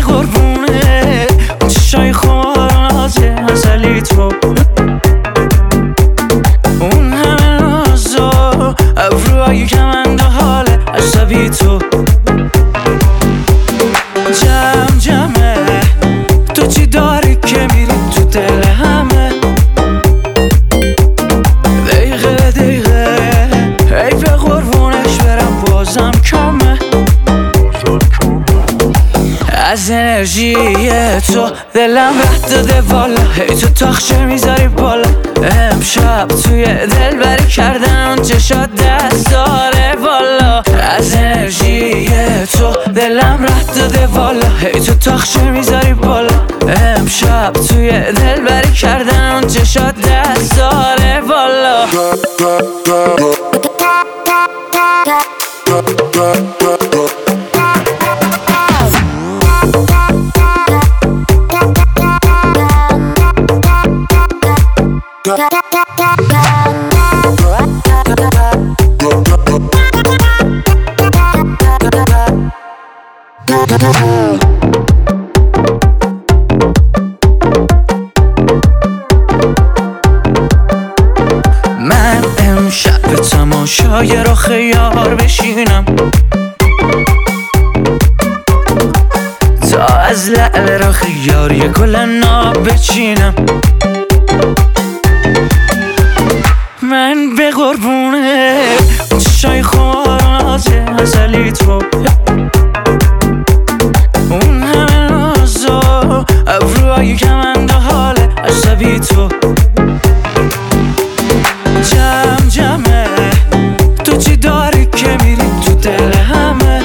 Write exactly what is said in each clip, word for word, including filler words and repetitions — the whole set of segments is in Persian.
قربونه اون چشای خوارنازه ازلی تو، اون همه نازا ابروهای کمند و حال عصبی تو. جمع جمعه تو چی داری که میری تو دل همه، دقیقه دقیقه ای به قربونش برم بازم کمه. از انرژی تو دلم رد داده والا، هی تو تاخچه میذاری بالا. امشب توی دل بری کردن اون چشات دست داره والا. از انرژی تو دلم رد داده والا، هی تو تاخچه میذاری بالا. امشب توی دل بری کردن اون چشات دست داره والا. من امشب به تماشای رخ یار بشینم، تا از لعل رخ یار یه گل ناب بچینم. من به قربونه اون چشای خوارنازه ازلی تو، اون همه نازا ابروهای کمند و حال عصبی تو. جمع جمعه تو چی داری که میری تو دل همه،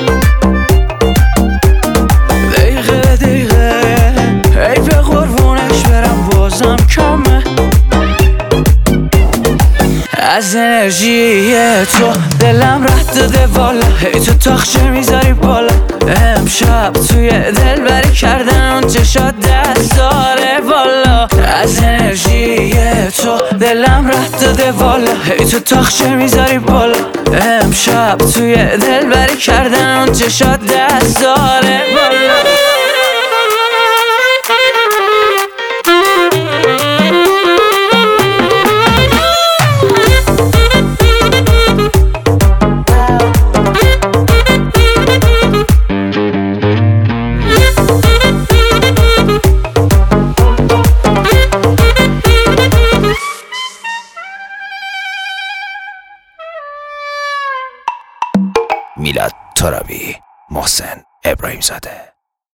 دقیقه دقیقه ای به قربونش برم بازم کمه. از انرژی تو دلم رد داده والا، هی تو تاخچه میذاری بالا. امشب توی دل بری کردن اون چشات دست داره والا. از انرژی تو دلم رد داده والا، هی تو تاخچه میذاری بالا. امشب توی دل بری کردن اون چشات دست داره والا. میلاد ترابی، محسن ابراهیم زاده.